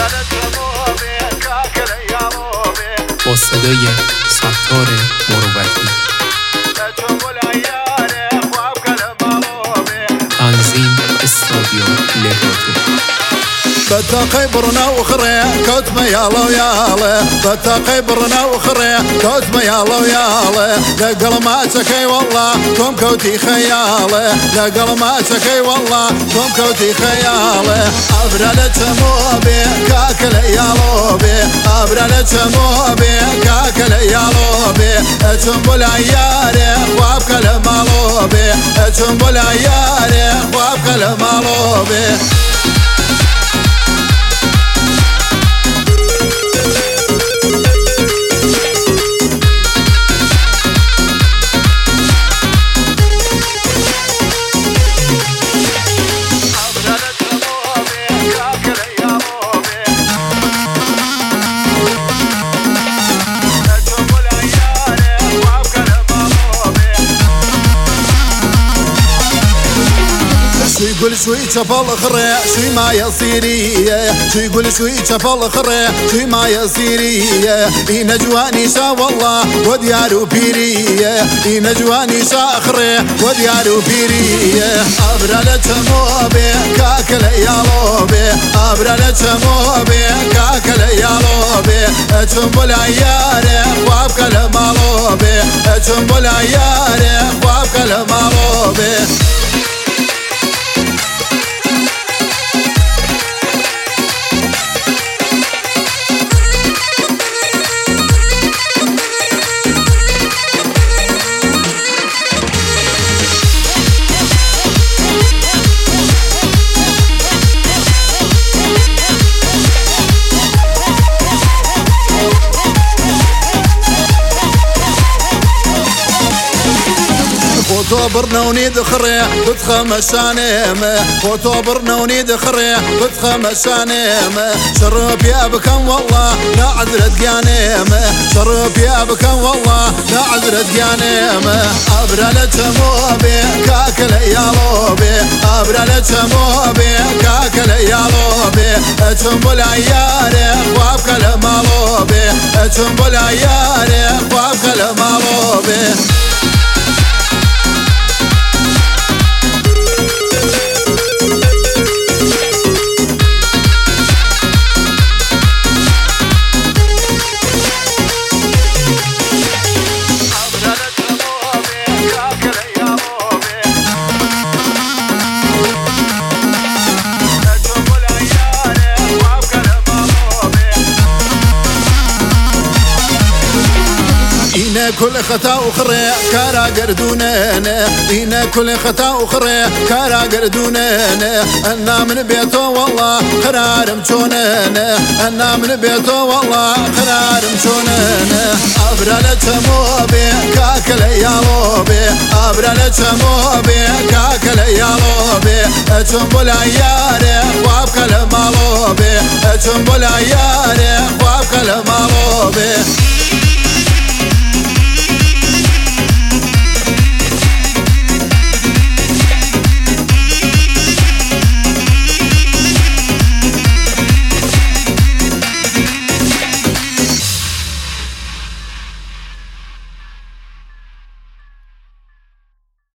با صدای ستار مروتی، تنظیم استادیو لهاتو. بتاقي برنا وخري كوت ما يالا ويالا بتاقي برنا وخري كوت ما يالا ويالا لقل ما تكي والله كم كوتي خياله لقل ما تكي والله كم كوتي خياله أبرد تموبي كاكل يالوبي أبرد تموبي كاكل يالوبي تنبل عياري وابك المالوبي تنبل عياري وابك المالوبي. يقول شوي شفال خري شوي ما يصيري شو يقول شوي شفال خري شوي ما يصيري ينجواني شا والله وديارو بيري ينجواني شا خري وديارو بيري أبرد تموبي كاكل يالوبي أبرد تموبي كاكل يالوبي تنبل عياري وابك المالوبي تنبل عياري وابك المالوبي. وتوبرنا ونيد خري بتخمس سنيم وتوبرنا ونيد خري بتخمس سنيم شرب يا بكم والله لا عذرت قيانيم شرب يا بكم والله لا عذرت قيانيم أبرد تموبي كاكل يالوبي أبرد تموبي كاكل يالوبي تنبل عياري وابك المالوبي تنبل عياري وابك المالوبي. كل خطا وخري كارا قردوننا إنا كل خطا وخري كارا قردوننا أنا من بيته والله قرار مشوننا أنا من بيته والله قرار مشوننا أبرد تموبي كاكل يالوبي أبرد تموبي كاكل يالوبي تنبل عياري وابك المالوبي تنبل عياري